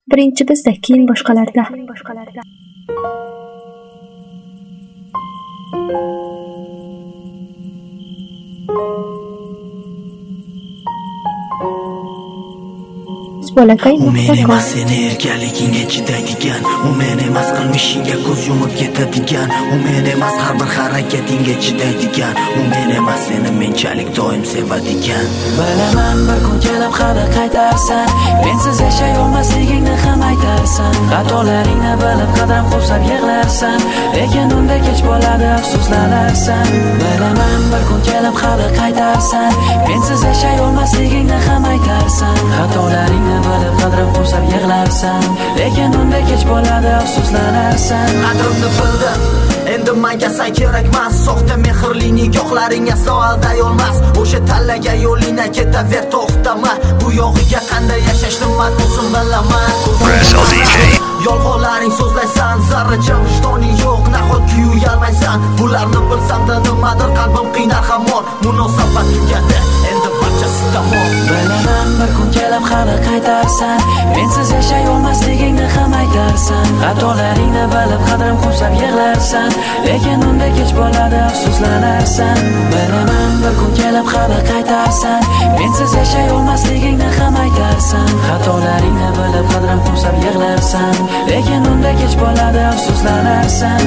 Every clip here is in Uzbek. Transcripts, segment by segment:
Birinchi bizda, keyin boshqalarda. U men emas seni erkaligingga chidaydigan, u men emas qilmishingga ko'z yumib ketadigan, u men emas har bir harakatingga chidaydigan, u men emas seni menchalik doim sevadigan. Bilaman bir kun kelib hali qaytarsan, mensiz yashay olmasligingni ham aytarsan, xatolaringni bilib qadam qo'sab yig'larsan, lekin unda kech bo'ladi afsuslanarsan. Bilaman bir kun kelib hali qaytarsan, mensiz yashay olmasligingni ham aytarsan, xatolaringni bilib qadam qo'sab yig'larsan, lekin unda kech bo'ladi afsuslanarsan. Qadrimni bildim, endi menga sen kerakmas, soxta mehrli nigohlaring aslo alday olmas. O'sha tanlagan yo'lingga ketaver, to'xtama, bu yog'iga qanday yashashni men o'zim bilaman. Yolg'onlaring so'zlaysan, zarracha vijdoning yo'q, nahotki uyalmaysan. Bularni bilsam-da nimadir qalbim qiynar hamon, munosabat tugadi, endi barchasi tamom. Bilaman bir kun kelib hali qaytarsan, mensiz yashay olmasligingni ham aytarsan, xatolaringni bilib qadrim qo'sab yig'larsan, lekin unda kech bo'ladi afsuslanarsan. Bilaman bir kun kelib hali qaytarsan, mensiz yashay olmasligingni ham aytarsan, xatolaringni bilib qadrim qo'sab yig'larsan, lekin unda kech bo'ladi afsuslanarsan.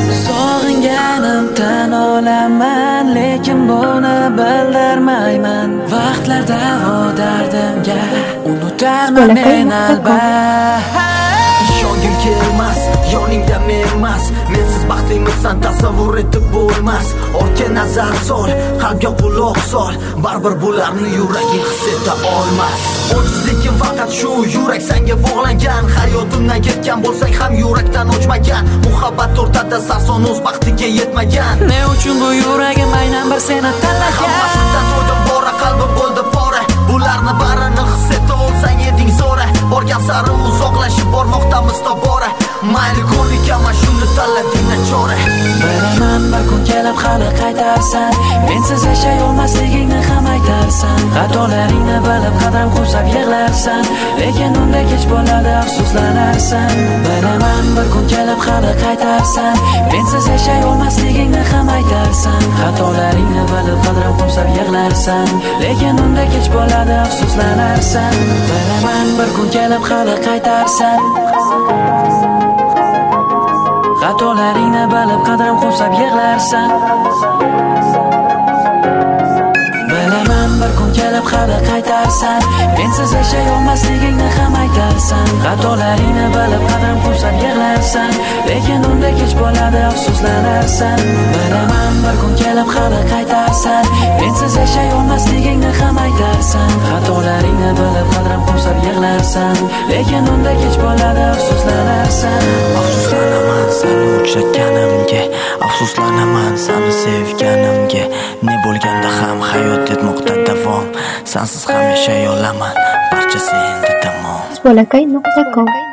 Sog'inganimdan olaman, lekin buni bildirmayman. Vaqtlarda o dardimga unutarman men albatta. Ishongim kelmas, yoningda men emas, mensiz baxtlimisan tasavvur etib bo'lmas. Ortga nazar sol, qalbga quloq sol, baribir bularni yuraging his eta olmas. Ojizligim faqat shu, yurak senga bog'langan, hayotimdan ketgan bo'lsang ham yurakdan o'chmagan. Muhabbat o'rtada sarson o'z baxtiga yetmagan. Ne uchun bu yuragim aynan bir seni tanlagan? Hammasidan to'ydim bora, qalbim bo'ldi pora. Bularni barini his eta olsang eding zo'ra. Borgan sari uzoqlashib bormoqdamiz tobora. Mayli ko'rlik ama shuni tanlading nachora. Bilaman bir kun kelib hali qaytarsan, mensiz yashay olmasligingni ham aytarsan, xatolaringni bilib qadam qo'sab yig'larsan, lekin unda kech bo'ladi afsuslanarsan. Bilaman bir kun kelib hali qaytarsan, mensiz yashay olmasligingni ham aytarsan, xatolaringni bilib qadam qo'sab yig'larsan, lekin unda kech bo'ladi afsuslanarsan. Bilaman bir kun kelib hali qaytarsan, xatolaringni bilib qadam qo'sab yig'larsan. Bilaman bir kun kelib hali qaytarsan, mensiz yashay olmasligingni ham aytarsan, xatolaringni bilib qadam qo'sab yig'larsan, lekin unda kech bo'ladi afsuslanarsan. Bilaman bir kun kelib hali qaytarsan, mensiz yashay olmasligingni ham aytarsan, xatolaringni bilib qadam qo'sab yig'larsan, lekin unda kech bo'ladi afsuslanarsan. Afsuslanaman seni uchratganimga, afsuslanaman seni sevganimga. Ne bo'lganda ham hayot etmoqda davom, sensiz ham yashay olaman, barchasi endi tamom. Bolakay.com